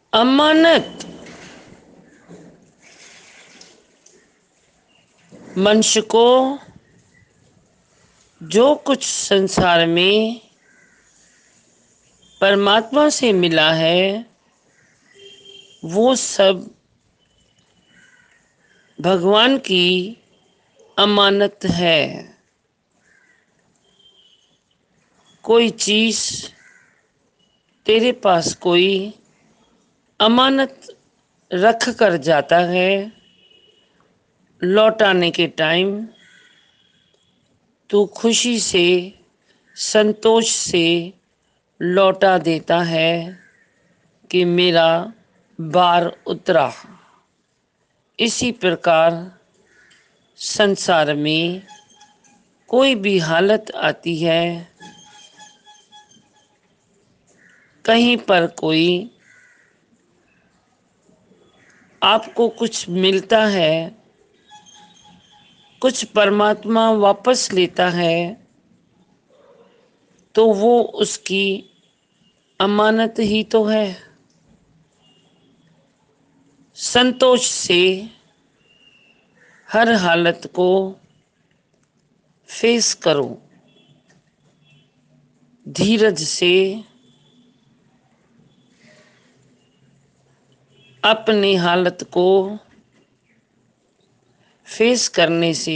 अमानत मनुष्य को जो कुछ संसार में परमात्मा से मिला है वो सब भगवान की अमानत है। कोई चीज तेरे पास कोई अमानत रख कर जाता है, लौटाने के टाइम तू खुशी से संतोष से लौटा देता है कि मेरा भार उतरा। इसी प्रकार संसार में कोई भी हालत आती है, कहीं पर कोई आपको कुछ मिलता है, कुछ परमात्मा वापस लेता है, तो वो उसकी अमानत ही तो है। संतोष से हर हालत को फेस करो, धीरज से अपनी हालत को फेस करने से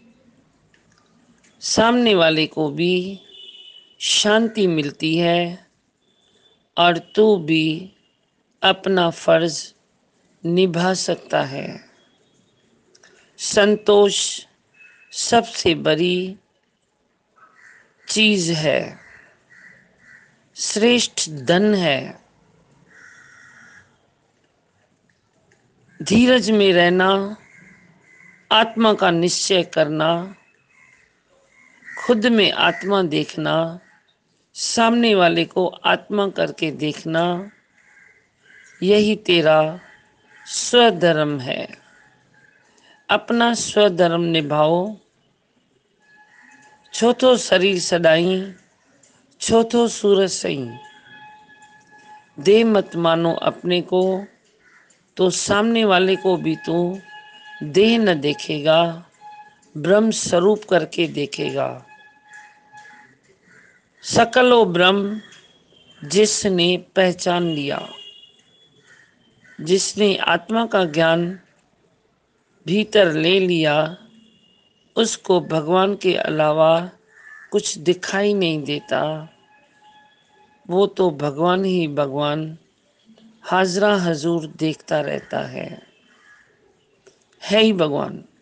सामने वाले को भी शांति मिलती है और तू भी अपना फर्ज निभा सकता है। संतोष सबसे बड़ी चीज है, श्रेष्ठ धन है। धीरज में रहना, आत्मा का निश्चय करना, खुद में आत्मा देखना, सामने वाले को आत्मा करके देखना, यही तेरा स्वधर्म है। अपना स्वधर्म निभाओ। छोथो शरीर सदाई, छोथो सूरज सही। देह मत मानो अपने को, तो सामने वाले को भी तू देह न देखेगा, ब्रह्म स्वरूप करके देखेगा। सकलो ब्रह्म जिसने पहचान लिया, जिसने आत्मा का ज्ञान भीतर ले लिया, उसको भगवान के अलावा कुछ दिखाई नहीं देता। वो तो भगवान ही भगवान हाजरा हजूर देखता रहता है ही भगवान।